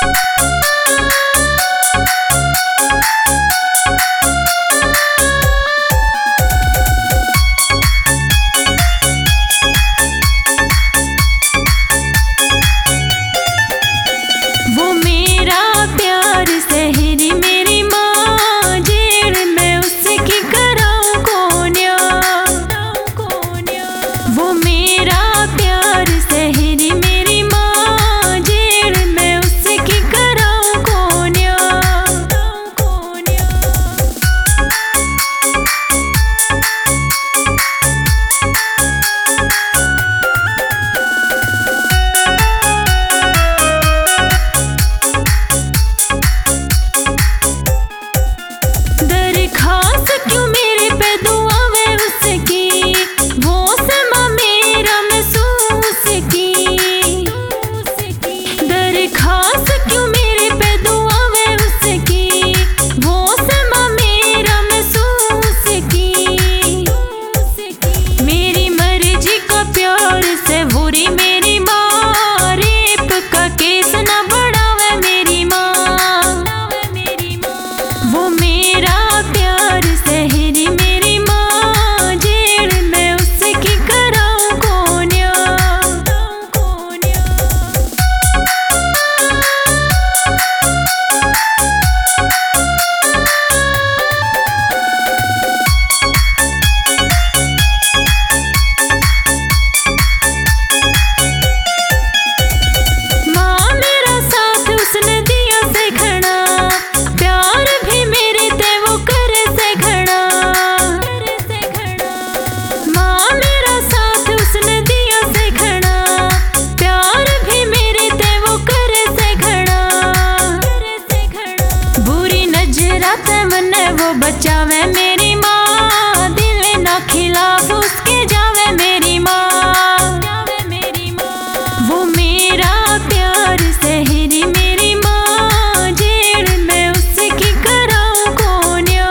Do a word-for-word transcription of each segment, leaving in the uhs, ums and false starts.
बचावे मेरी माँ, दिल ना खिलाफ उसके जावे मेरी माँ, जावे मेरी माँ। वो मेरा प्यार सहरी मेरी माँ, जेड़ मैं उसकी कराऊं कोन्या,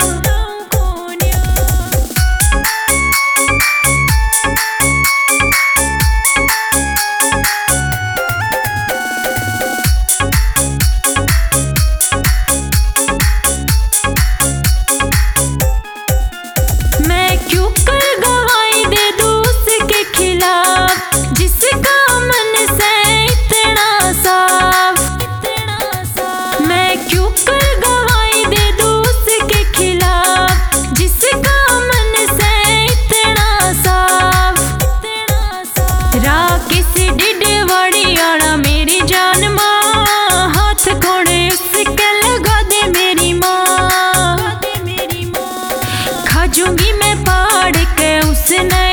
कोन्या। मैं क्यों कर गवाही दे दूं उसके खिलाफ, जिसका मन से इतना साफ, इतना साफ। मैं क्यों कर गवाही दे दूं उसके खिलाफ, जिसका मन से इतना साफ, इतना साफ। राकेश डिडवाड़ी आना मेरी जान माँ, हाथ घोड़े उसके लगा दे मेरी माँ, खाजूंगी मैं पाड़ के उसने।